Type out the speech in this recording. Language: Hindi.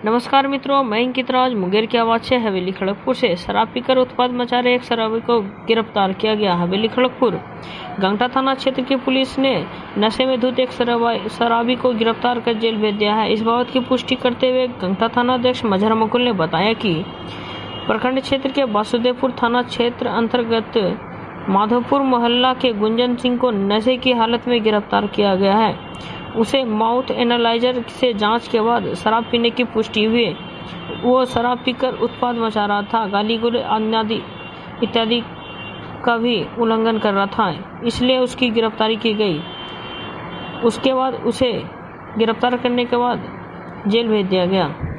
नमस्कार मित्रों, मैं अंकित राज मुंगेर की आवाज से हवेली खड़गपुर से शराब पीकर उत्पात मचा रहे एक शराबी को गिरफ्तार किया गया। हवेली खड़गपुर गंगटा थाना क्षेत्र की पुलिस ने नशे में धुत एक शराबी को गिरफ्तार कर जेल भेज दिया है। इस बात की पुष्टि करते हुए गंगटा थाना अध्यक्ष मजहर मुकुल ने बताया कि प्रखंड क्षेत्र के वासुदेवपुर थाना क्षेत्र अंतर्गत माधोपुर मोहल्ला के गुंजन सिंह को नशे की हालत में गिरफ्तार किया गया है। उसे माउथ एनालाइजर से जांच के बाद शराब पीने की पुष्टि हुई। वो शराब पीकर उत्पात मचा रहा था, गाली गलौज इत्यादि का भी उल्लंघन कर रहा था, इसलिए उसकी गिरफ्तारी की गई। उसके बाद उसे गिरफ्तार करने के बाद जेल भेज दिया गया।